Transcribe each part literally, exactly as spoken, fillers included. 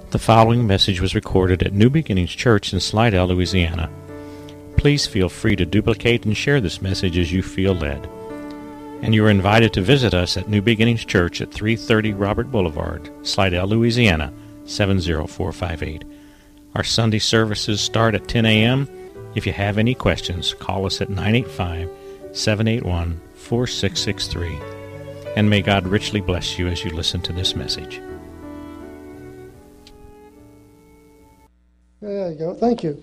The following message was recorded at New Beginnings Church in Slidell, Louisiana. Please feel free to duplicate and share this message as you feel led. And you are invited to visit us at New Beginnings Church at three thirty Robert Boulevard, Slidell, Louisiana, seven zero four five eight. Our Sunday services start at ten a.m. If you have any questions, call us at nine eight five, seven eight one, four six six three. And may God richly bless you as you listen to this message. There you go. Thank you.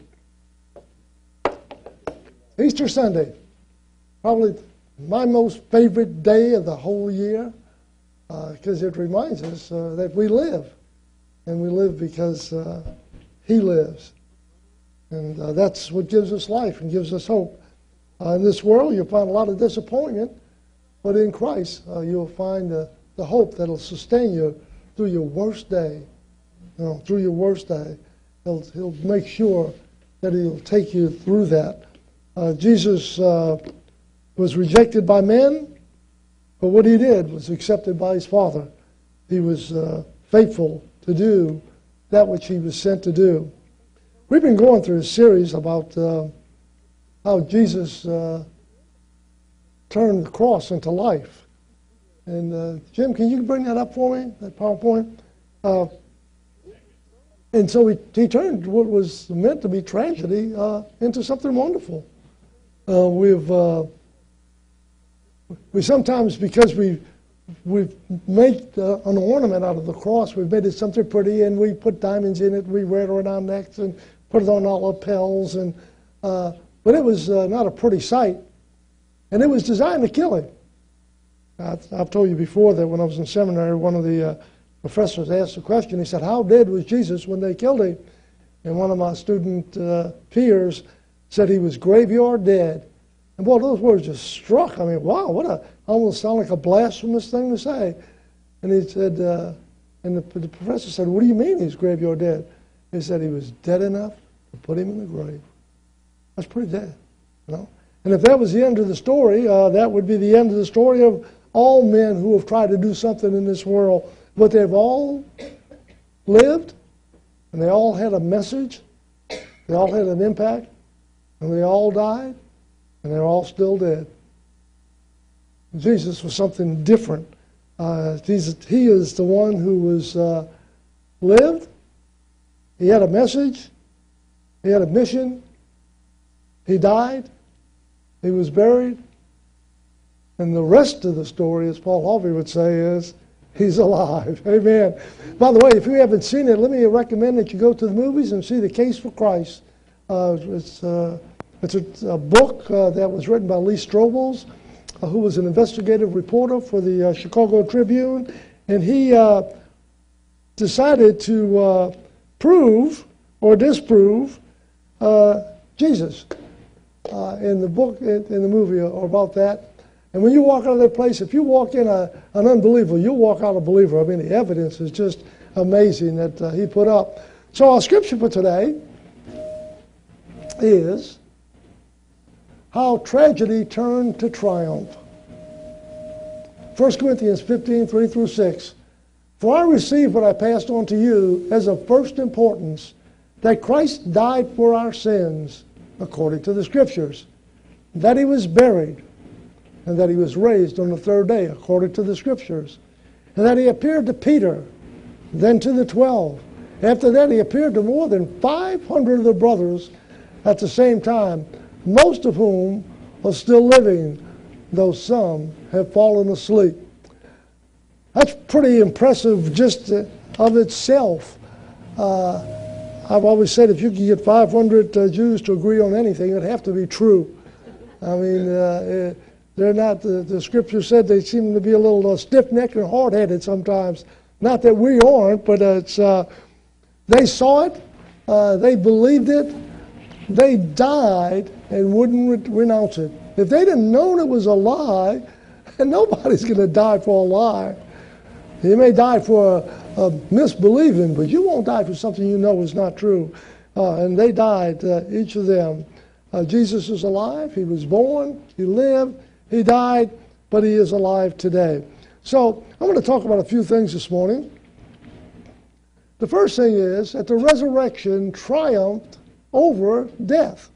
Easter Sunday, probably my most favorite day of the whole year, because uh, it reminds us uh, that we live, and we live because uh, He lives, and uh, that's what gives us life and gives us hope. Uh, in this world, you'll find a lot of disappointment, but in Christ, uh, you'll find uh, the hope that'll sustain you through your worst day. You know, through your worst day. He'll, he'll make sure that He'll take you through that. Uh, Jesus uh, was rejected by men, but what He did was accepted by His Father. He was uh, faithful to do that which He was sent to do. We've been going through a series about uh, how Jesus uh, turned the cross into life. And uh, Jim, can you bring that up for me, that PowerPoint? Uh, And so he, he turned what was meant to be tragedy uh, into something wonderful. Uh, we've uh, we sometimes, because we we've made uh, an ornament out of the cross, we've made it something pretty, and we put diamonds in it. We wear it around our necks and put it on our lapels, and uh, but it was uh, not a pretty sight, and it was designed to kill Him. I've, I've told you before that when I was in seminary, one of the uh, professors asked a question. He said, "How dead was Jesus when they killed Him?" And one of my student uh, peers said he was graveyard dead. And boy, those words just struck. I mean, wow, what a, almost sound like a blasphemous thing to say. And he said, uh, and the, the professor said, "What do you mean he's graveyard dead?" He said he was dead enough to put him in the grave. That's pretty dead, you know. And if that was the end of the story, uh, that would be the end of the story of all men who have tried to do something in this world. But they've all lived, and they all had a message, they all had an impact, and they all died, and they're all still dead. Jesus was something different. Uh, Jesus, he is the one who was uh, lived. He had a message. He had a mission. He died. He was buried. And the rest of the story, as Paul Harvey would say, is He's alive. Amen. By the way, if you haven't seen it, let me recommend that you go to the movies and see The Case for Christ. Uh, it's uh, it's a, a book uh, that was written by Lee Strobel, uh, who was an investigative reporter for the uh, Chicago Tribune, and he uh, decided to uh, prove or disprove uh, Jesus. Uh, in the book, in, in the movie, or about that. And when you walk out of that place, if you walk in a, an unbeliever, you'll walk out a believer. I mean, the evidence is just amazing that uh, he put up. So our scripture for today is how tragedy turned to triumph. First Corinthians fifteen, three through six. For I received what I passed on to you as of first importance, that Christ died for our sins, according to the Scriptures, that He was buried, and that He was raised on the third day, according to the Scriptures, and that He appeared to Peter, then to the twelve. After that, He appeared to more than five hundred of the brothers at the same time, most of whom are still living, though some have fallen asleep. That's pretty impressive just uh, of itself. Uh, I've always said if you could get five hundred uh, Jews to agree on anything, it'd have to be true. I mean, uh, they're not, the, the Scripture said they seem to be a little uh, stiff-necked and hard-headed sometimes. Not that we aren't, but uh, it's, uh, they saw it, uh, they believed it, they died and wouldn't re- renounce it. If they'd have known it was a lie, and nobody's going to die for a lie. You may die for a, a misbelieving, but you won't die for something you know is not true. Uh, and they died, uh, each of them. Uh, Jesus is alive. He was born. He lived. He died, but He is alive today. So I'm going to talk about a few things this morning. The first thing is that the resurrection triumphed over death.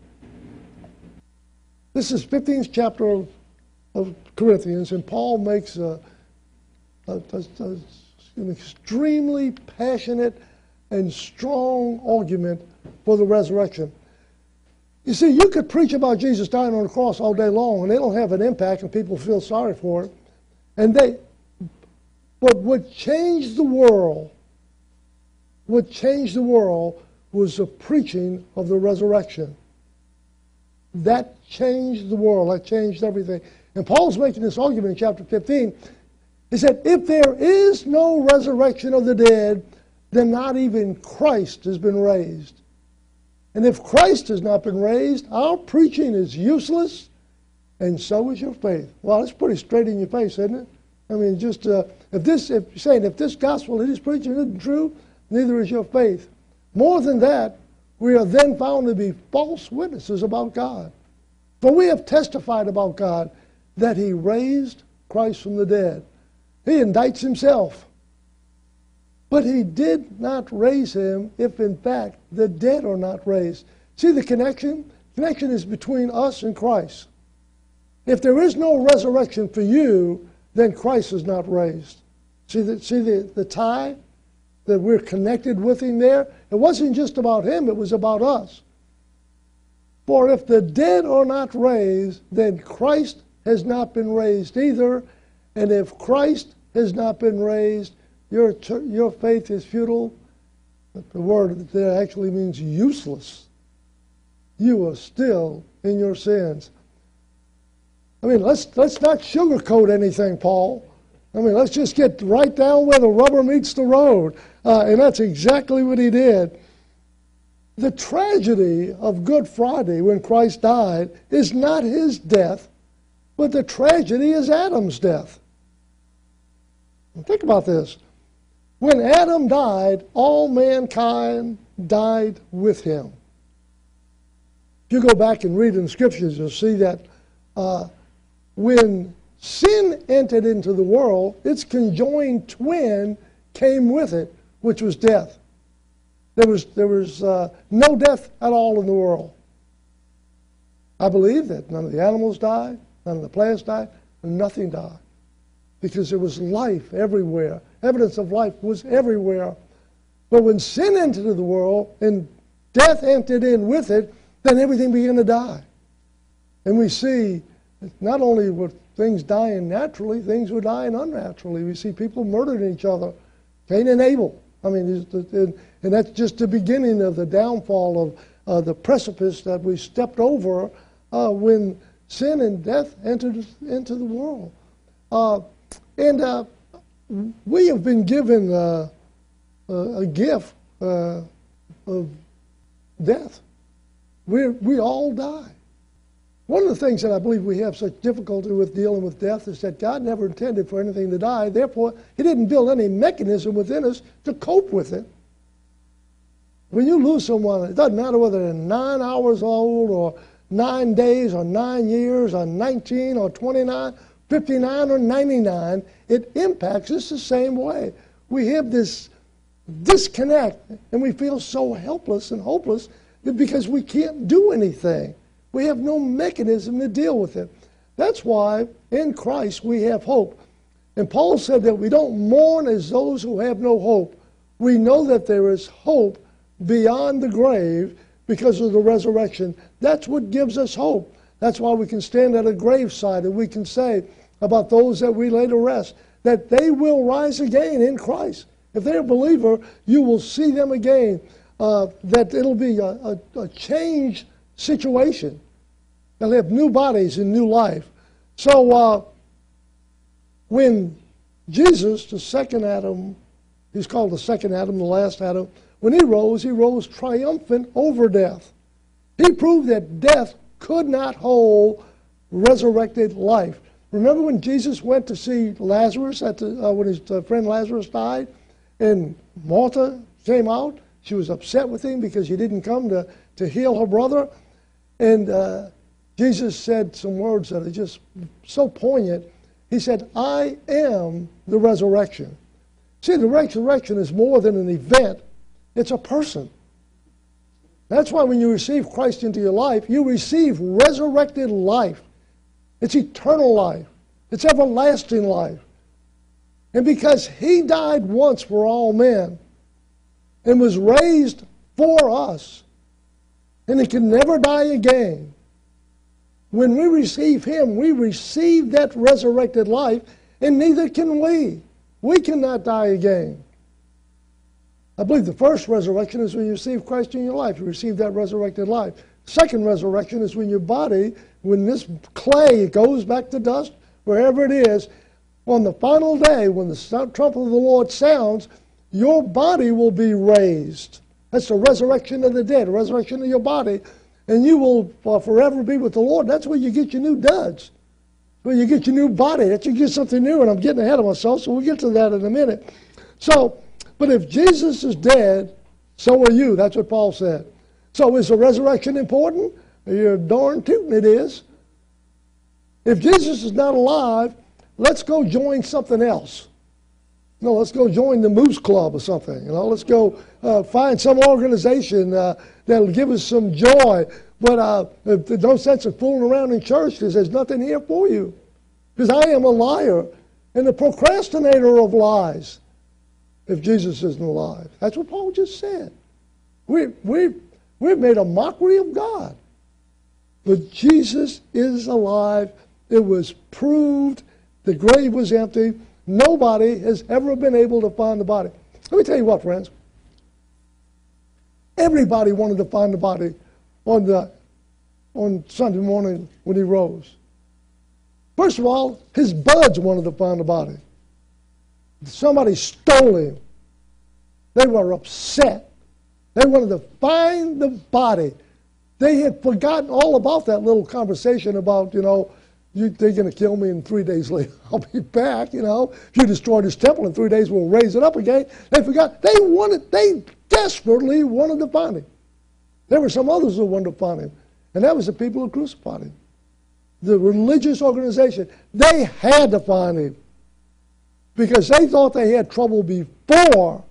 This is fifteenth chapter of, of Corinthians, and Paul makes a, a, a, a, an extremely passionate and strong argument for the resurrection. You see, you could preach about Jesus dying on the cross all day long, and it'll have an impact, and people feel sorry for it. And they, but what changed the world, what changed the world was the preaching of the resurrection. That changed the world. That changed everything. And Paul's making this argument in chapter fifteen. He said, if there is no resurrection of the dead, then not even Christ has been raised. And if Christ has not been raised, our preaching is useless, and so is your faith. Well, that's pretty straight in your face, isn't it? I mean, just uh, if this, if you're saying if this gospel that he's preaching isn't true, neither is your faith. More than that, we are then found to be false witnesses about God. For we have testified about God that he raised Christ from the dead. He indicts himself. But he did not raise him if, in fact, the dead are not raised. See the connection? The connection is between us and Christ. If there is no resurrection for you, then Christ is not raised. See the, see the, the tie? That we're connected with him there? It wasn't just about him, it was about us. For if the dead are not raised, then Christ has not been raised either. And if Christ has not been raised, Your, your faith is futile. The word there actually means useless. You are still in your sins. I mean, let's, let's not sugarcoat anything, Paul. I mean, let's just get right down where the rubber meets the road. Uh, and that's exactly what he did. The tragedy of Good Friday when Christ died is not his death, but the tragedy is Adam's death. Think about this. When Adam died, all mankind died with him. If you go back and read in the Scriptures, you'll see that uh, when sin entered into the world, its conjoined twin came with it, which was death. There was, there was uh, no death at all in the world. I believe that none of the animals died, none of the plants died, and nothing died. Because there was life everywhere. Evidence of life was everywhere. But when sin entered the world and death entered in with it, then everything began to die. And we see not only were things dying naturally, things were dying unnaturally. We see people murdering each other. Cain and Abel. I mean, and that's just the beginning of the downfall of uh, the precipice that we stepped over uh, when sin and death entered into the world. Uh, and uh, we have been given uh, a, a gift uh, of death. We we all die. One of the things that I believe we have such difficulty with dealing with death is that God never intended for anything to die. Therefore, he didn't build any mechanism within us to cope with it. When you lose someone, it doesn't matter whether they're nine hours old or nine days or nine years or nineteen or twenty-nine, fifty-nine or ninety-nine, it impacts us the same way. We have this disconnect and we feel so helpless and hopeless because we can't do anything. We have no mechanism to deal with it. That's why in Christ we have hope. And Paul said that we don't mourn as those who have no hope. We know that there is hope beyond the grave because of the resurrection. That's what gives us hope. That's why we can stand at a graveside and we can say about those that we lay to rest that they will rise again in Christ. If they're a believer, you will see them again. Uh, that it'll be a, a, a changed situation. They'll have new bodies and new life. So uh, when Jesus, the second Adam, he's called the second Adam, the last Adam, when he rose, he rose triumphant over death. He proved that death could not hold resurrected life. Remember when Jesus went to see Lazarus, at the, uh, when his uh, friend Lazarus died, and Martha came out? She was upset with him because he didn't come to, to heal her brother. And uh, Jesus said some words that are just so poignant. He said, I am the resurrection. See, the resurrection is more than an event It's a person. That's why when you receive Christ into your life, you receive resurrected life. It's eternal life. It's everlasting life. And because he died once for all men and was raised for us, and he can never die again, when we receive him, we receive that resurrected life, and neither can we. We cannot die again. I believe the first resurrection is when you receive Christ in your life. You receive that resurrected life. Second resurrection is when your body, when this clay goes back to dust, wherever it is, on the final day, when the trumpet of the Lord sounds, your body will be raised. That's the resurrection of the dead, the resurrection of your body. And you will uh, forever be with the Lord. That's where you get your new duds. Where you get your new body. That's where you get something new. And I'm getting ahead of myself, so we'll get to that in a minute. So, but if Jesus is dead, so are you. That's what Paul said. So is the resurrection important? You're darn tootin' it is. If Jesus is not alive, let's go join something else. No, let's go join the Moose Club or something. You know, let's go uh, find some organization uh, that'll give us some joy. But uh, there's no sense of fooling around in church because there's nothing here for you. Because I am a liar and a procrastinator of lies if Jesus isn't alive. That's what Paul just said. We, we, we've made a mockery of God. But Jesus is alive. It was proved. The grave was empty. Nobody has ever been able to find the body. Let me tell you what, friends. Everybody wanted to find the body on the on Sunday morning when he rose. First of all, his buds wanted to find the body. Somebody stole him. They were upset. They wanted to find the body. They had forgotten all about that little conversation about, you know, you, they're going to kill me, and three days later I'll be back. You know, if you destroy this temple in three days, we'll raise it up again. They forgot. They wanted. They desperately wanted to find him. There were some others who wanted to find him, and that was the people who crucified him. The religious organization. They had to find him because they thought they had trouble before,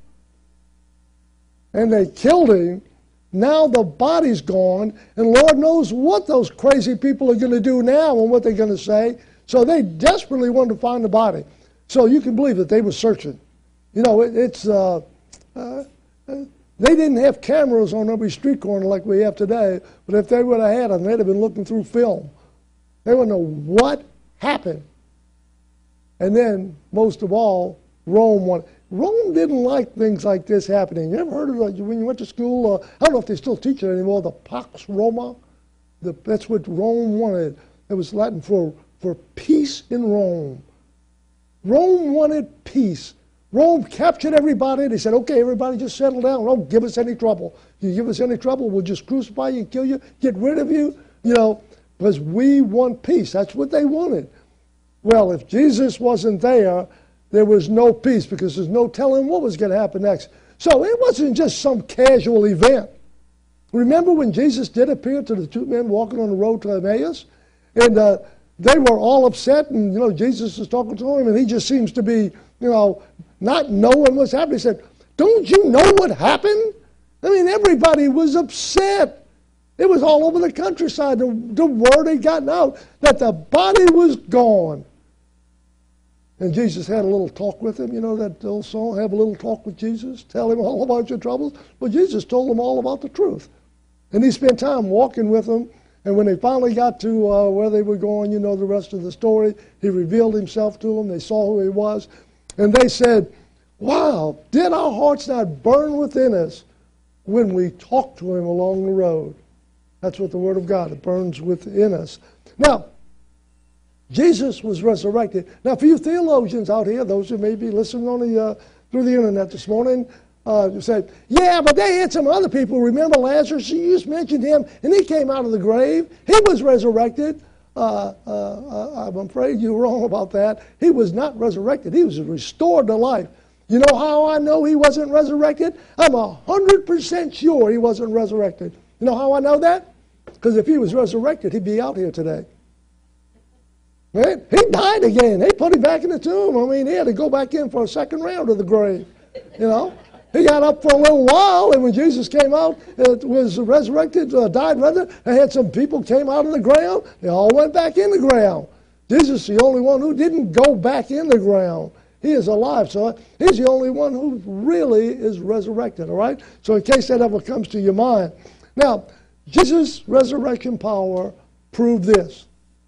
and they killed him. Now the body's gone, and Lord knows what those crazy people are going to do now and what they're going to say. So they desperately wanted to find the body. So you can believe that they were searching. You know, it, it's uh, uh, they didn't have cameras on every street corner like we have today, but if they would have had them, they'd have been looking through film. They would know what happened. And then, most of all, Rome wanted. Rome didn't like things like this happening. You ever heard of it when you went to school? Uh, I don't know if they still teach it anymore, the Pax Roma. The, that's what Rome wanted. It was Latin for, for peace in Rome. Rome wanted peace. Rome captured everybody. They said, okay, everybody just settle down. Don't give us any trouble. You give us any trouble, we'll just crucify you and kill you, get rid of you, you know, because we want peace. That's what they wanted. Well, if Jesus wasn't there, there was no peace because there's no telling what was going to happen next. So it wasn't just some casual event. Remember when Jesus did appear to the two men walking on the road to Emmaus? And uh, they were all upset, and, you know, Jesus is talking to them, and he just seems to be, you know, not knowing what's happening. He said, don't you know what happened? I mean, everybody was upset. It was all over the countryside. The, the word had gotten out that the body was gone. And Jesus had a little talk with him. You know that old song, have a little talk with Jesus? Tell him all about your troubles. Well, Jesus told them all about the truth. And he spent time walking with them. And when they finally got to uh, where they were going, you know the rest of the story, he revealed himself to them. They saw who he was. And they said, wow, did our hearts not burn within us when we talked to him along the road? That's what the Word of God, it burns within us. Now, Jesus was resurrected. Now, for you theologians out here, those who may be listening on the, uh, through the internet this morning, uh, you say, yeah, but they had some other people. Remember Lazarus? You just mentioned him, and he came out of the grave. He was resurrected. Uh, uh, I'm afraid you're wrong about that. He was not resurrected. He was restored to life. You know how I know he wasn't resurrected? I'm one hundred percent sure he wasn't resurrected. You know how I know that? Because if he was resurrected, he'd be out here today. Right? He died again. They put him back in the tomb. I mean, he had to go back in for a second round of the grave. You know? He got up for a little while, and when Jesus came out, it was resurrected, uh, died rather, they had some people came out of the ground. They all went back in the ground. Jesus is the only one who didn't go back in the ground. He is alive, so he's the only one who really is resurrected, all right? So in case that ever comes to your mind. Now, Jesus' resurrection power proved this.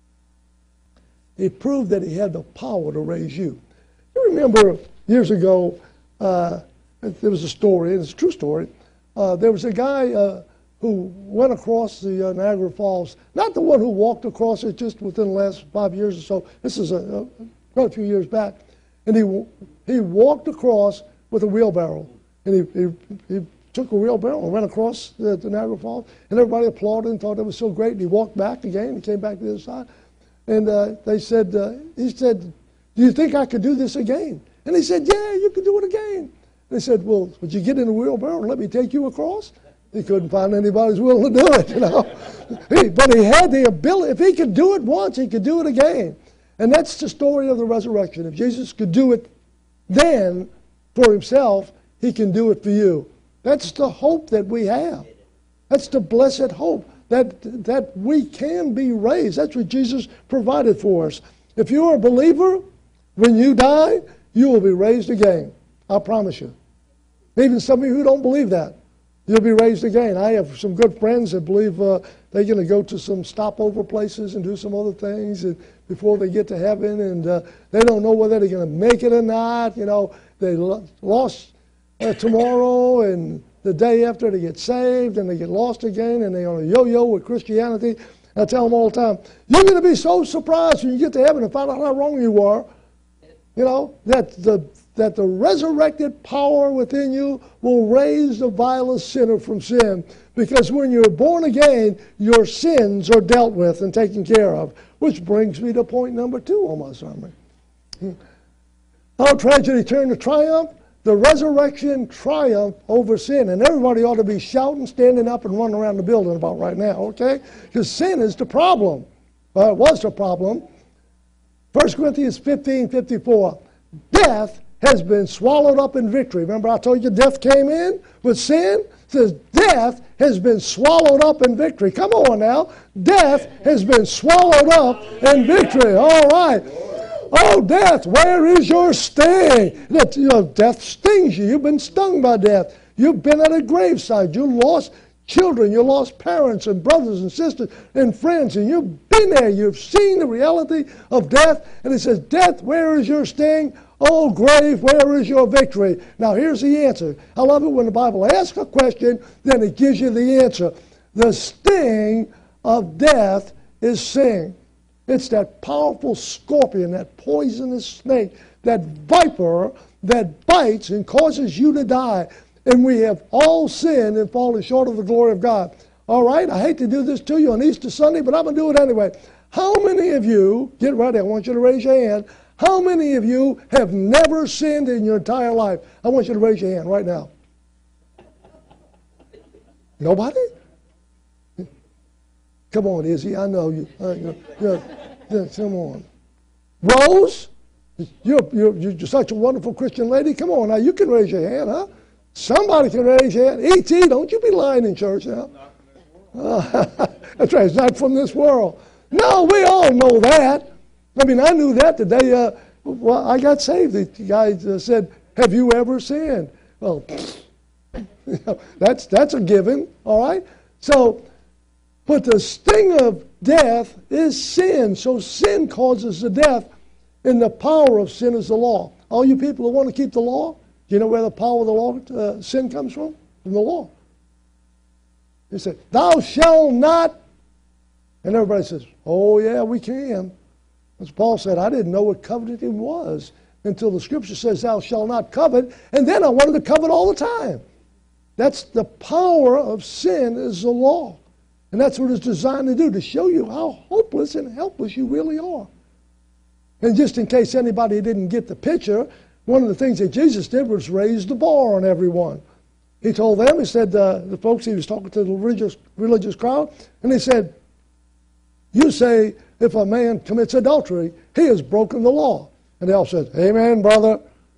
It proved that he had the power to raise you. You remember years ago, uh, there was a story, and it's a true story. Uh, there was a guy uh, who went across the uh, Niagara Falls, not the one who walked across it just within the last five years or so. This is a, a, quite a few years back. And he he walked across with a wheelbarrow. And he, he, he took a wheelbarrow and went across the, the Niagara Falls. And everybody applauded and thought it was so great. And he walked back again and came back to the other side. And uh, they said, uh, he said, do you think I could do this again? And he said, yeah, you could do it again. They said, well, would you get in the wheelbarrow and let me take you across? He couldn't find anybody who's willing to do it, you know. he, but he had the ability. If he could do it once, he could do it again. And that's the story of the resurrection. If Jesus could do it then for himself, he can do it for you. That's the hope that we have. That's the blessed hope that, that we can be raised. That's what Jesus provided for us. If you're a believer, when you die, you will be raised again. I promise you. Even some of you who don't believe that, you'll be raised again. I have some good friends that believe uh, they're going to go to some stopover places and do some other things and before they get to heaven, and uh, they don't know whether they're going to make it or not. You know, they lo- lost uh, tomorrow, and the day after they get saved, and they get lost again, and they're on a yo-yo with Christianity. I tell them all the time, you're going to be so surprised when you get to heaven and find out how wrong you were. You know, that the that the resurrected power within you will raise the vilest sinner from sin. Because when you're born again, your sins are dealt with and taken care of. Which brings me to point number two on my sermon. How tragedy turned to triumph. The resurrection triumph over sin. And everybody ought to be shouting, standing up, and running around the building about right now, okay? Because sin is the problem. Well, it was the problem. First Corinthians fifteen fifty-four. Death has been swallowed up in victory. Remember I told you death came in with sin? It says death has been swallowed up in victory. Come on now. Death has been swallowed up in victory. All right. Oh, death, where is your sting? That, you know, death stings you. You've been stung by death. You've been at a graveside. You lost children. You lost parents and brothers and sisters and friends. And you've been there. You've seen the reality of death. And it says, death, where is your sting? Oh, grave, where is your victory? Now, here's the answer. I love it when the Bible asks a question, then it gives you the answer. The sting of death is sin. It's that powerful scorpion, that poisonous snake, that viper that bites and causes you to die. And we have all sinned and fallen short of the glory of God. All right, I hate to do this to you on Easter Sunday, but I'm going to do it anyway. How many of you, get ready, I want you to raise your hand. How many of you have never sinned in your entire life? I want you to raise your hand right now. Nobody? Come on, Izzy, I know you. Uh, you're, you're, you're, come on. Rose, you're, you're, you're such a wonderful Christian lady. Come on now, you can raise your hand, huh? Somebody can raise your hand. E T, don't you be lying in church now. Uh, that's right, it's not from this world. No, we all know that. I mean, I knew that the day uh, well, I got saved. The guy uh, said, have you ever sinned? Well, that's, that's a given, all right? So, but the sting of death is sin. So sin causes the death, and the power of sin is the law. All you people who want to keep the law, do you know where the power of the law, uh, sin comes from? From the law. He said, thou shalt not. And everybody says, oh, yeah, we can. As Paul said, I didn't know what coveting was until the Scripture says, thou shalt not covet. And then I wanted to covet all the time. That's the power of sin is the law. And that's what it's designed to do, to show you how hopeless and helpless you really are. And just in case anybody didn't get the picture, one of the things that Jesus did was raise the bar on everyone. He told them, he said, uh, the folks, he was talking to the religious, religious crowd, and he said, you say, if a man commits adultery, he has broken the law. And they all said, amen, brother.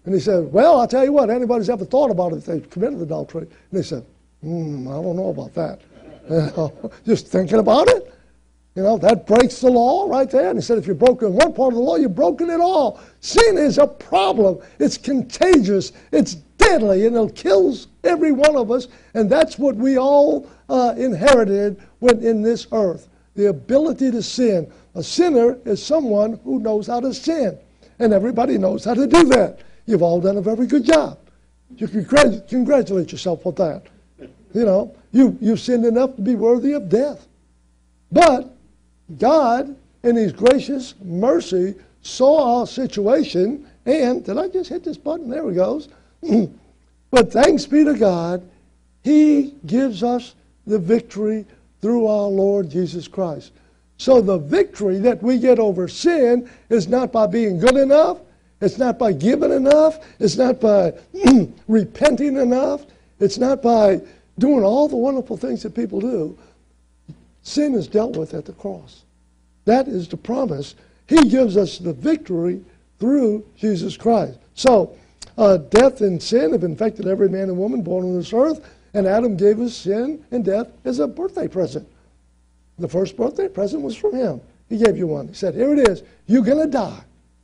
And he said, well, I'll tell you what, anybody's ever thought about it if they've committed adultery? And they said, hmm, I don't know about that. You know, just thinking about it, you know, that breaks the law right there. And he said, if you've broken one part of the law, you've broken it all. Sin is a problem. It's contagious. It's deadly, and it kills every one of us. And that's what we all uh, inherited when in this earth, the ability to sin. A sinner is someone who knows how to sin, and everybody knows how to do that. You've all done a very good job. You can congratulate yourself for that. You know, you, you've sinned enough to be worthy of death. But God, in His gracious mercy, saw our situation, and, did I just hit this button? There it goes. But thanks be to God, He gives us the victory through our Lord Jesus Christ. So the victory that we get over sin is not by being good enough. It's not by giving enough. It's not by repenting enough. It's not by doing all the wonderful things that people do. Sin is dealt with at the cross. That is the promise. He gives us the victory through Jesus Christ. So, uh, death and sin have infected every man and woman born on this earth, and Adam gave us sin and death as a birthday present. The first birthday present was from him. He gave you one. He said, here it is. You're going to die.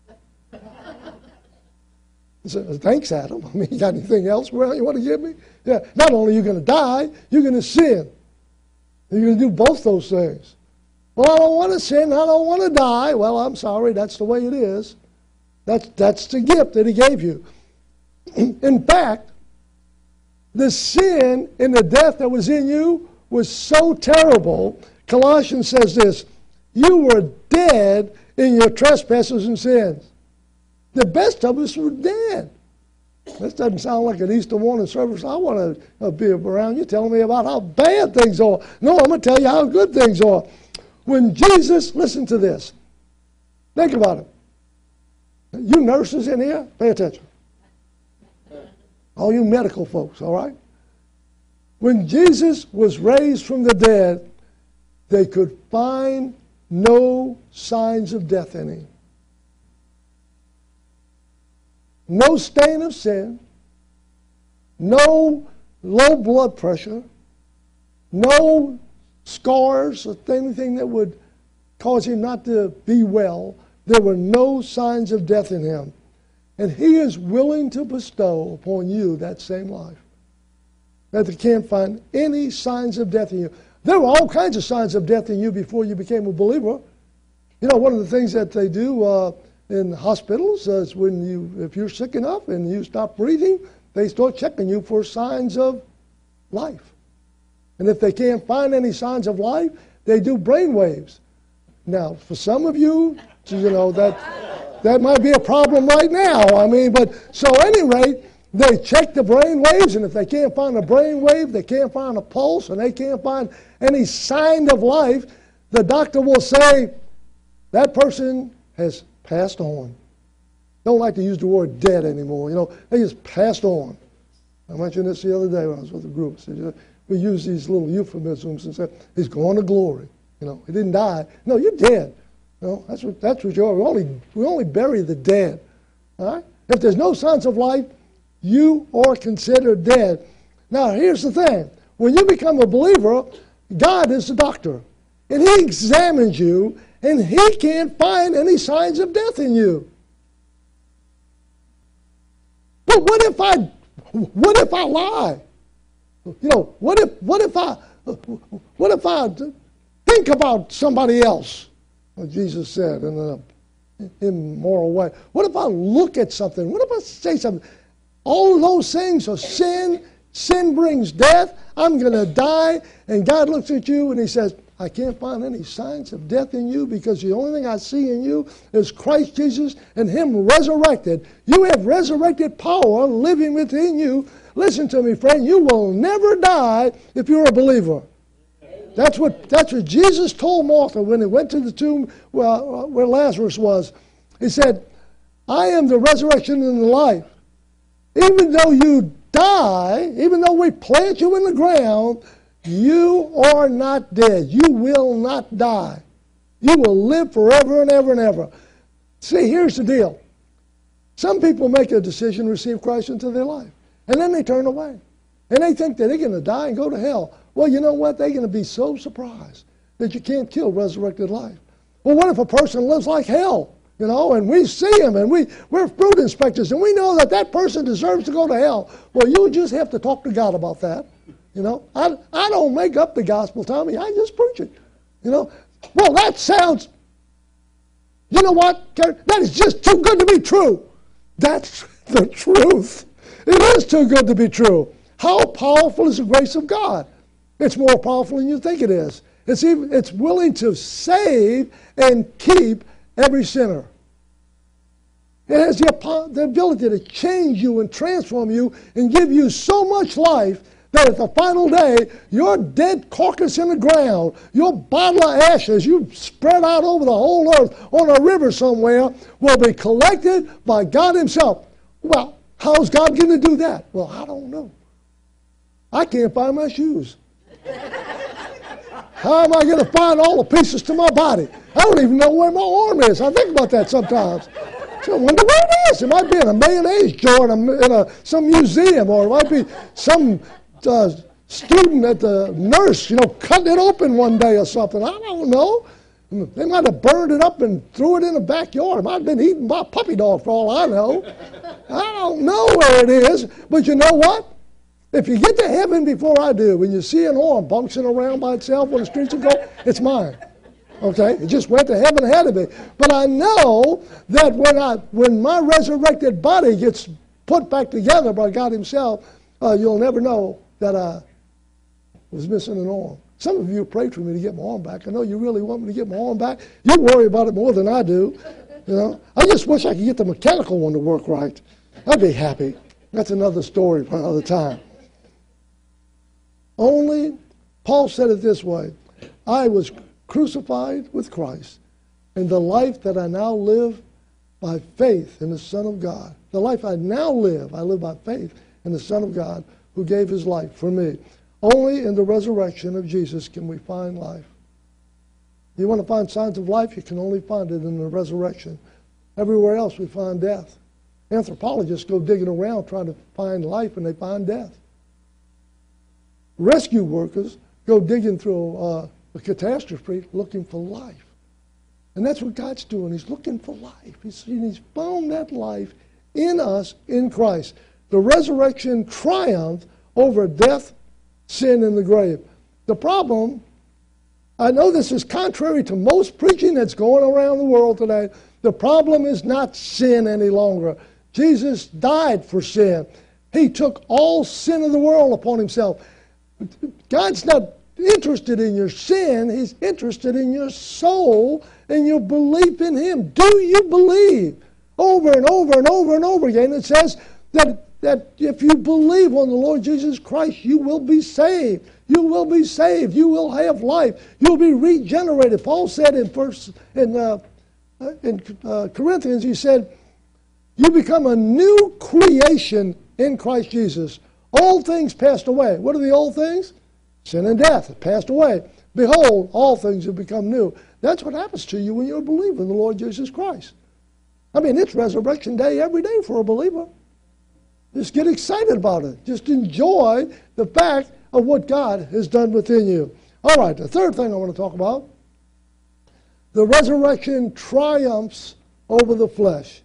I said, thanks, Adam. I mean, you got anything else around you want to give me? Yeah. Not only are you going to die, you're going to sin. You're going to do both those things. Well, I don't want to sin. I don't want to die. Well, I'm sorry. That's the way it is. That's, that's the gift that He gave you. In fact, the sin and the death that was in you was so terrible. Colossians says this, you were dead in your trespasses and sins. The best of us were dead. This doesn't sound like an Easter morning service. I want to uh, be around you telling me about how bad things are. No, I'm going to tell you how good things are. When Jesus, listen to this. Think about it. You nurses in here, pay attention. All you medical folks, all right? When Jesus was raised from the dead, they could find no signs of death in Him. No stain of sin, no low blood pressure, no scars or anything that would cause Him not to be well. There were no signs of death in Him. And He is willing to bestow upon you that same life. That they can't find any signs of death in you. There were all kinds of signs of death in you before you became a believer. You know, one of the things that they do uh, in hospitals is when you, if you're sick enough and you stop breathing, they start checking you for signs of life. And if they can't find any signs of life, they do brain waves. Now, for some of you, you know, that that might be a problem right now. I mean, but so at any rate, they check the brain waves, and if they can't find a brain wave, they can't find a pulse, and they can't find any sign of life, the doctor will say, that person has passed on. Don't like to use the word dead anymore. You know, they just passed on. I mentioned this the other day when I was with the group. So we use these little euphemisms and say, he's gone to glory. You know, he didn't die. No, you're dead. You know, that's what that's what you are. We only we only bury the dead. All right? If there's no signs of life, you are considered dead. Now, here's the thing. When you become a believer, God is the doctor. And He examines you, and He can't find any signs of death in you. But what if I, what if I lie? You know, what if, what if I, what if I think about somebody else? What Jesus said in an immoral way. What if I look at something? What if I say something? All those things are sin. Sin brings death. I'm going to die. And God looks at you and He says, I can't find any signs of death in you because the only thing I see in you is Christ Jesus and Him resurrected. You have resurrected power living within you. Listen to me, friend. You will never die if you're a believer. That's what, that's what Jesus told Martha when He went to the tomb where, where Lazarus was. He said, I am the resurrection and the life. Even though you die, even though we plant you in the ground, you are not dead. You will not die. You will live forever and ever and ever. See, here's the deal. Some people make a decision to receive Christ into their life, and then they turn away. And they think that they're going to die and go to hell. Well, you know what? They're going to be so surprised that you can't kill resurrected life. Well, what if a person lives like hell, you know, and we see him, and we, we're fruit inspectors, and we know that that person deserves to go to hell? Well, you just have to talk to God about that. You know, I, I don't make up the gospel, Tommy. I just preach it. You know, well, that sounds, you know what, Karen? That is just too good to be true. That's the truth. It is too good to be true. How powerful is the grace of God? It's more powerful than you think it is. It's, even, it's willing to save and keep every sinner. It has the, the ability to change you and transform you and give you so much life that at the final day, your dead carcass in the ground, your bottle of ashes you spread out over the whole earth on a river somewhere, will be collected by God himself. Well, how's God going to do that? Well, I don't know. I can't find my shoes. How am I going to find all the pieces to my body? I don't even know where my arm is. I think about that sometimes. So I wonder where it is. It might be in a mayonnaise jar in, a, in a, some museum, or it might be some uh, student at the nurse, you know, cutting it open one day or something. I don't know. They might have burned it up and threw it in the backyard. It might have been eaten by a puppy dog for all I know. I don't know where it is. But you know what? If you get to heaven before I do, when you see an arm bouncing around by itself on the streets of gold, it's mine. Okay? It just went to heaven ahead of me. But I know that when I when my resurrected body gets put back together by God himself, uh, you'll never know that I was missing an arm. Some of you prayed for me to get my arm back. I know you really want me to get my arm back. You worry about it more than I do. You know, I just wish I could get the mechanical one to work right. I'd be happy. That's another story for another time. Only, Paul said it this way, I was crucified with Christ, and the life that I now live by faith in the Son of God. The life I now live, I live by faith in the Son of God who gave his life for me. Only in the resurrection of Jesus can we find life. You want to find signs of life, you can only find it in the resurrection. Everywhere else we find death. Anthropologists go digging around trying to find life, and they find death. Rescue workers go digging through uh, a catastrophe looking for life. And that's what God's doing. He's looking for life. He's, he's found that life in us, in Christ. The resurrection triumphed over death, sin, and the grave. The problem, I know this is contrary to most preaching that's going around the world today. The problem is not sin any longer. Jesus died for sin. He took all sin of the world upon himself. God's not interested in your sin. He's interested in your soul and your belief in him. Do you believe? Over and over and over and over again, it says that, that if you believe on the Lord Jesus Christ, you will be saved. You will be saved. You will have life. You'll be regenerated. Paul said in first in, uh, in uh, Corinthians, he said, you become a new creation in Christ Jesus. Old things passed away. What are the old things? Sin and death have passed away. Behold, all things have become new. That's what happens to you when you're a believer in the Lord Jesus Christ. I mean, it's resurrection day every day for a believer. Just get excited about it. Just enjoy the fact of what God has done within you. All right, the third thing I want to talk about. The resurrection triumphs over the flesh.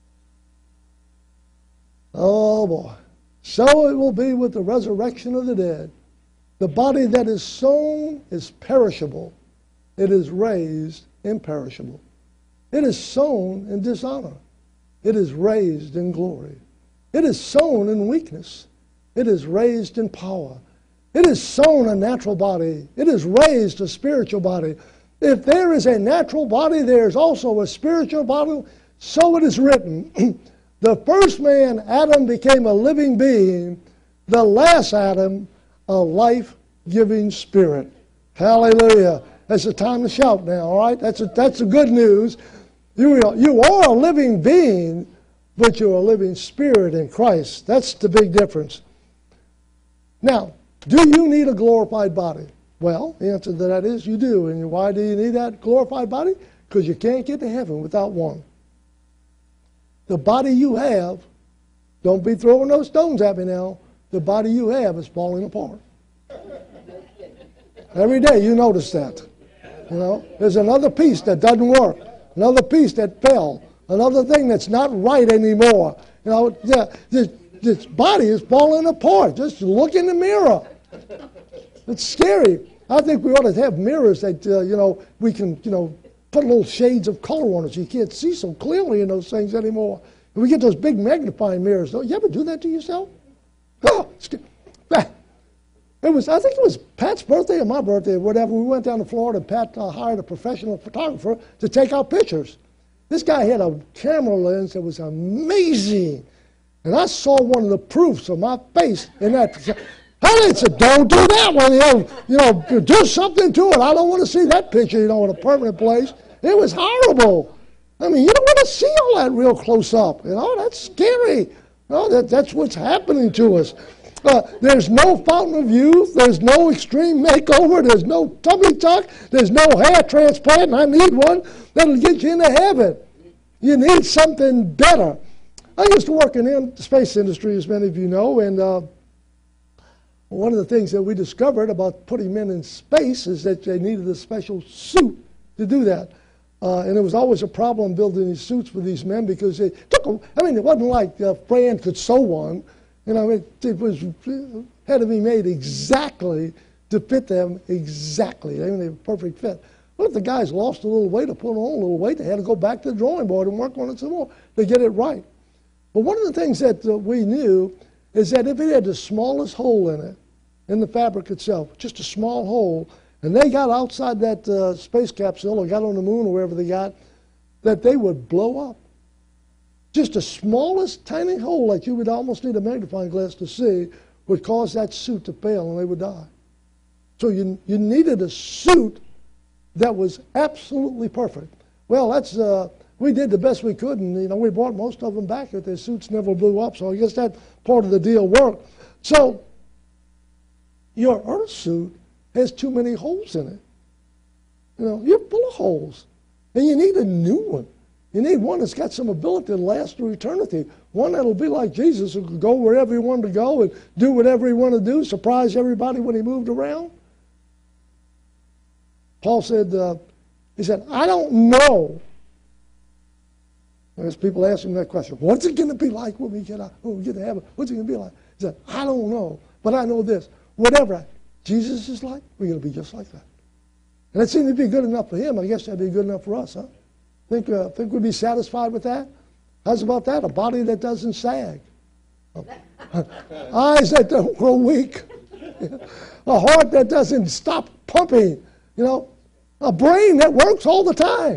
Oh, boy. So it will be with the resurrection of the dead. The body that is sown is perishable. It is raised imperishable. It is sown in dishonor. It is raised in glory. It is sown in weakness. It is raised in power. It is sown a natural body. It is raised a spiritual body. If there is a natural body, there is also a spiritual body. So it is written, the first man, Adam, became a living being. The last Adam, a life-giving spirit. Hallelujah. That's the time to shout now, all right? That's a, that's the good news. You are, you are a living being, but you're a living spirit in Christ. That's the big difference. Now, do you need a glorified body? Well, the answer to that is you do. And why do you need that glorified body? Because you can't get to heaven without one. The body you have, don't be throwing those stones at me now, the body you have is falling apart. Every day you notice that. You know, there's another piece that doesn't work, another piece that fell, another thing that's not right anymore. You know, yeah, this, this body is falling apart. Just look in the mirror. It's scary. I think we ought to have mirrors that, uh, you know, we can, you know, put little shades of color on it so you can't see so clearly in those things anymore. And we get those big magnifying mirrors. Don't you ever do that to yourself? Oh, it was, I think it was Pat's birthday or my birthday or whatever. We went down to Florida and Pat uh, hired a professional photographer to take our pictures. This guy had a camera lens that was amazing. And I saw one of the proofs of my face in that. I said, don't do that one. You know, you know, do something to it. I don't want to see that picture, you know, in a permanent place. It was horrible. I mean, you don't want to see all that real close up. You know, that's scary. You know, that, that's what's happening to us. Uh, there's no fountain of youth. There's no extreme makeover. There's no tummy tuck. There's no hair transplant, and I need one that'll get you into heaven. You need something better. I used to work in the space industry, as many of you know, and uh, one of the things that we discovered about putting men in space is that they needed a special suit to do that. Uh, and it was always a problem building these suits for these men because it took them, I mean, it wasn't like uh, Fran could sew one. You know, it, it was had to be made exactly to fit them exactly. I mean, they were perfect fit. Well, if the guys lost a little weight or put on a little weight, they had to go back to the drawing board and work on it some more to get it right. But one of the things that uh, we knew is that if it had the smallest hole in it, in the fabric itself, just a small hole, and they got outside that uh, space capsule or got on the moon or wherever they got, that they would blow up. Just the smallest tiny hole that you would almost need a magnifying glass to see would cause that suit to fail and they would die. So you, you needed a suit that was absolutely perfect. Well, that's uh, we did the best we could, and you know we brought most of them back, but their suits never blew up. So I guess that part of the deal worked. So your Earth suit has too many holes in it. You know, you're full of holes, and you need a new one. You need one that's got some ability to last through eternity. One that'll be like Jesus, who could go wherever he wanted to go and do whatever he wanted to do, surprise everybody when he moved around. Paul said, uh, he said, I don't know. There's people asking that question. What's it going to be like when we get out, when we get to heaven? What's it going to be like? He said, I don't know, but I know this. Whatever Jesus is like, we're going to be just like that. And that seemed to be good enough for him. I guess that'd be good enough for us, huh? Think, uh, think we'd be satisfied with that? How's about that? A body that doesn't sag. Eyes that don't grow weak. A heart that doesn't stop pumping. You know, a brain that works all the time.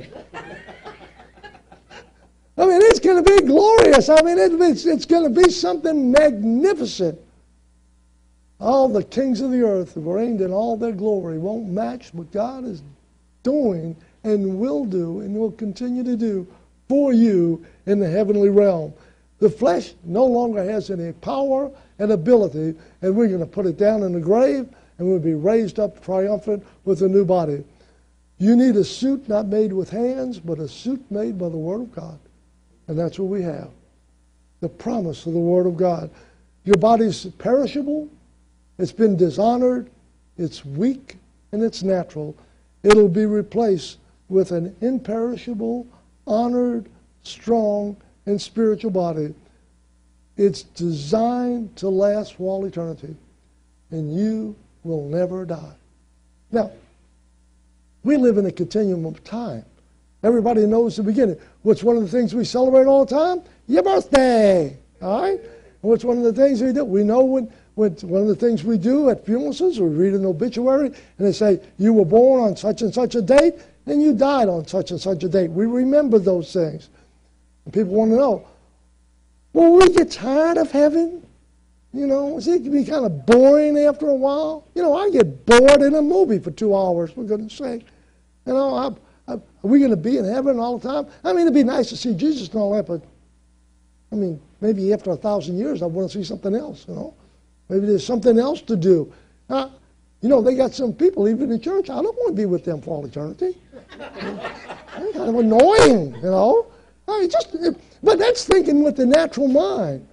I mean, it's going to be glorious. I mean, it, it's, it's going to be something magnificent. All the kings of the earth have reigned in all their glory won't match what God is doing and will do and will continue to do for you in the heavenly realm. The flesh no longer has any power and ability, and we're going to put it down in the grave, and we'll be raised up triumphant with a new body. You need a suit not made with hands, but a suit made by the Word of God. And that's what we have. The promise of the Word of God. Your body's perishable. It's been dishonored. It's weak, and it's natural. It'll be replaced with an imperishable, honored, strong, and spiritual body. It's designed to last for all eternity, and you will never die. Now, we live in a continuum of time. Everybody knows the beginning. What's one of the things we celebrate all the time? Your birthday, all right? And what's one of the things we do? We know when, when one of the things we do at funerals is we read an obituary, and they say, you were born on such and such a date, and you died on such and such a date. We remember those things. And people want to know, will we get tired of heaven? You know, is it can be kind of boring after a while? You know, I get bored in a movie for two hours, for goodness sake. You know, I, I, are we going to be in heaven all the time? I mean, it'd be nice to see Jesus and all that, but, I mean, maybe after a thousand years I want to see something else, you know. Maybe there's something else to do. Uh, you know, they got some people, even in church, I don't want to be with them for all eternity. They're kind of annoying, you know. I mean, just, But that's thinking with the natural mind.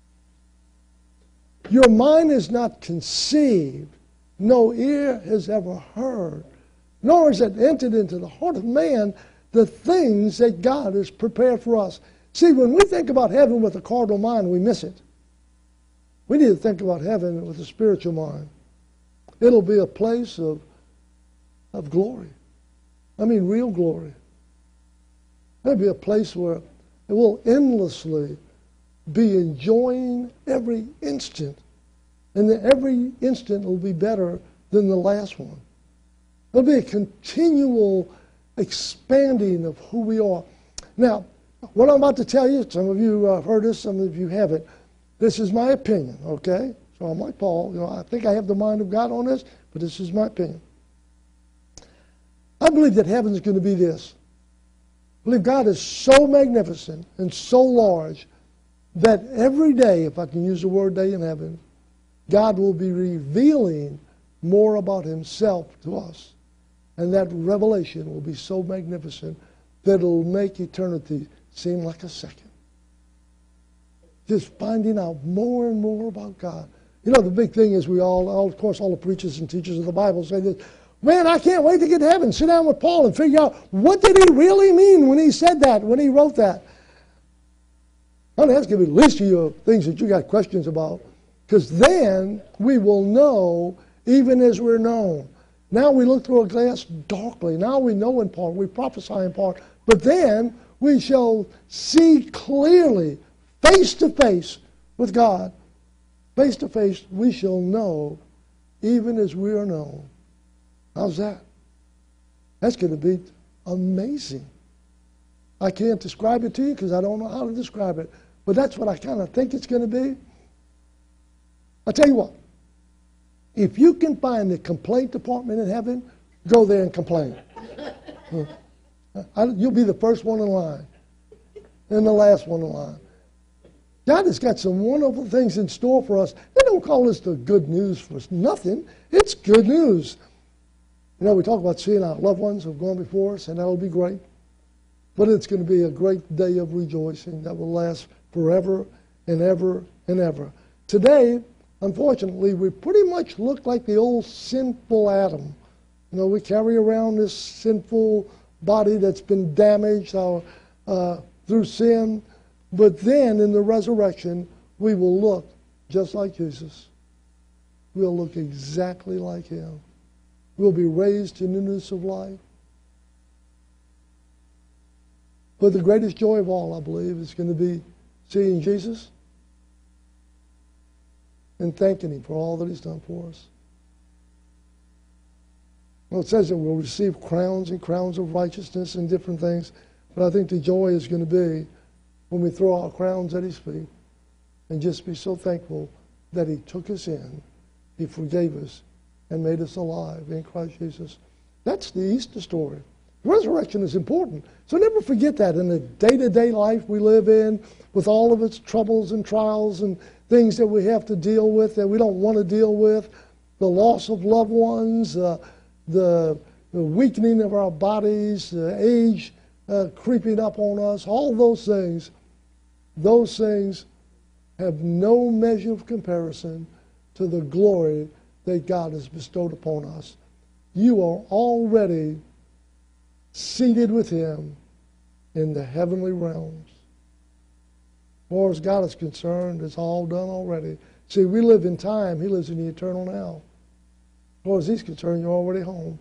Your mind is not conceived. No ear has ever heard, nor has it entered into the heart of man the things that God has prepared for us. See, when we think about heaven with a carnal mind, we miss it. We need to think about heaven with a spiritual mind. It'll be a place of, of glory. I mean, real glory. It'll be a place where it will endlessly be enjoying every instant. And that every instant will be better than the last one. There'll be a continual expanding of who we are. Now, what I'm about to tell you, some of you have heard this, some of you haven't. This is my opinion, okay? So I'm like Paul. You know, I think I have the mind of God on this, but this is my opinion. I believe that heaven is going to be this. I believe God is so magnificent and so large that every day, if I can use the word day in heaven, God will be revealing more about himself to us. And that revelation will be so magnificent that it will make eternity seem like a second. Just finding out more and more about God. You know, the big thing is we all, all, of course, all the preachers and teachers of the Bible say this, man, I can't wait to get to heaven. Sit down with Paul and figure out what did he really mean when he said that, when he wrote that. Honey, that's going to be the list of your things that you got questions about. Because then we will know even as we're known. Now we look through a glass darkly. Now we know in part. We prophesy in part. But then we shall see clearly, face to face with God. Face to face, we shall know even as we are known. How's that? That's going to be amazing. I can't describe it to you because I don't know how to describe it. But that's what I kind of think it's going to be. I'll tell you what. If you can find the complaint department in heaven, go there and complain. You'll be the first one in line and the last one in line. God has got some wonderful things in store for us. They don't call this the good news for nothing. It's good news. You know, we talk about seeing our loved ones who have gone before us, and that'll be great. But it's going to be a great day of rejoicing that will last forever and ever and ever. Today, unfortunately, we pretty much look like the old sinful Adam. You know, we carry around this sinful body that's been damaged uh, uh, through sin. But then in the resurrection, we will look just like Jesus. We'll look exactly like him. We'll be raised to newness of life. But the greatest joy of all, I believe, is going to be seeing Jesus and thanking him for all that he's done for us. Well, it says that we'll receive crowns and crowns of righteousness and different things. But I think the joy is going to be when we throw our crowns at his feet and just be so thankful that he took us in, he forgave us, and made us alive in Christ Jesus. That's the Easter story. Resurrection is important. So never forget that in the day-to-day life we live in, with all of its troubles and trials and things that we have to deal with that we don't want to deal with, the loss of loved ones, uh, the, the weakening of our bodies, the age uh, creeping up on us, all those things, those things have no measure of comparison to the glory that God has bestowed upon us. You are already seated with him in the heavenly realms. As far as God is concerned, it's all done already. See, we live in time. He lives in the eternal now. As far as he's concerned, you're already home.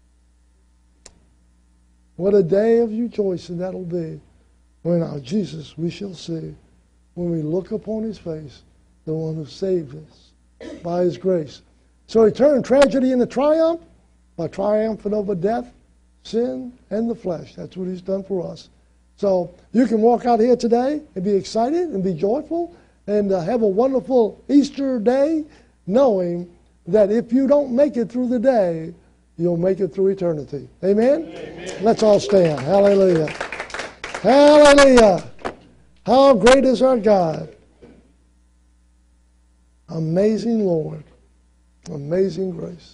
What a day of rejoicing that'll be when our Jesus we shall see, when we look upon his face, the one who saved us by his grace. So he turned tragedy into triumph by triumphing over death, sin, and the flesh. That's what he's done for us. So you can walk out here today and be excited and be joyful and uh, have a wonderful Easter day, knowing that if you don't make it through the day, you'll make it through eternity. Amen? Amen. Let's all stand. Hallelujah. Hallelujah. How great is our God. Amazing Lord. Amazing grace.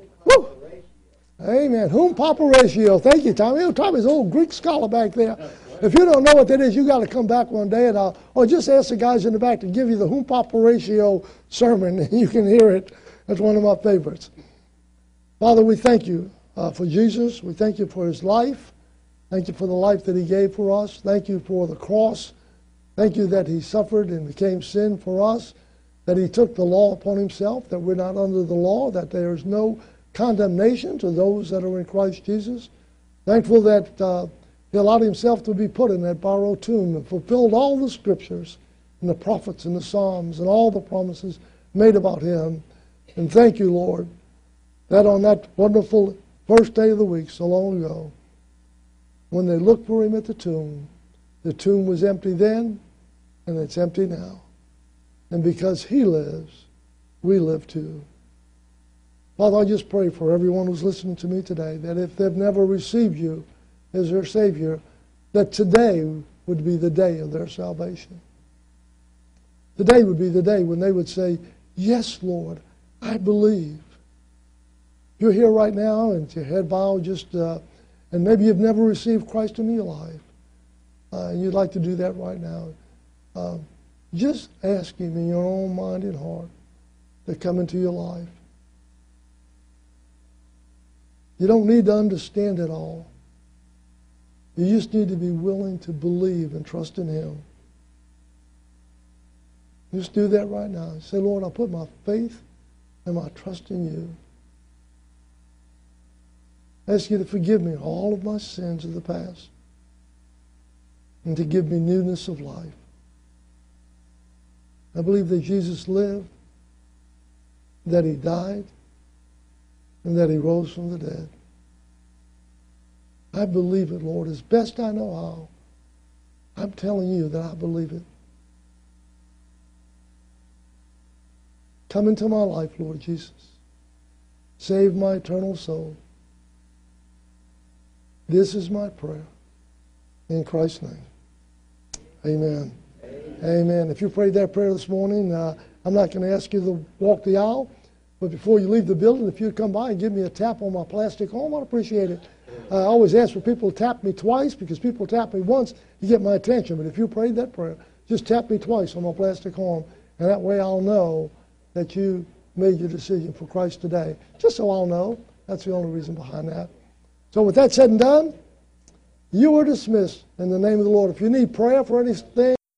Woo! Amen. Whom Papa Ratio. Thank you, Tommy. Oh, Tommy's an old Greek scholar back there. If you don't know what that is, you got to come back one day, and I'll, or just ask the guys in the back to give you the Humpop Horatio sermon, and you can hear it. That's one of my favorites. Father, we thank you uh, for Jesus. We thank you for his life. Thank you for the life that he gave for us. Thank you for the cross. Thank you that he suffered and became sin for us, that he took the law upon himself, that we're not under the law, that there is no condemnation to those that are in Christ Jesus. Thankful that uh, he allowed himself to be put in that borrowed tomb and fulfilled all the scriptures and the prophets and the Psalms and all the promises made about him. And thank you, Lord, that on that wonderful first day of the week so long ago, when they looked for him at the tomb, the tomb was empty then, and it's empty now. And because he lives, we live too. Father, I just pray for everyone who's listening to me today that if they've never received you as their Savior, that today would be the day of their salvation. Today would be the day when they would say, yes, Lord, I believe. You're here right now and your head bowed, just, uh, and maybe you've never received Christ in your life, uh, and you'd like to do that right now. Uh, just ask him in your own mind and heart to come into your life. You don't need to understand it all. You just need to be willing to believe and trust in him. Just do that right now. Say, Lord, I put my faith and my trust in you. I ask you to forgive me all of my sins of the past and to give me newness of life. I believe that Jesus lived, that he died, and that he rose from the dead. I believe it, Lord, as best I know how. I'm telling you that I believe it. Come into my life, Lord Jesus. Save my eternal soul. This is my prayer. In Christ's name. Amen. Amen. Amen. If you prayed that prayer this morning, uh, I'm not going to ask you to walk the aisle. But before you leave the building, if you'd come by and give me a tap on my plastic home, I'd appreciate it. Uh, I always ask for people to tap me twice, because people tap me once, you get my attention. But if you prayed that prayer, just tap me twice on my plastic home, and that way I'll know that you made your decision for Christ today. Just so I'll know. That's the only reason behind that. So with that said and done, you are dismissed in the name of the Lord. If you need prayer for anything,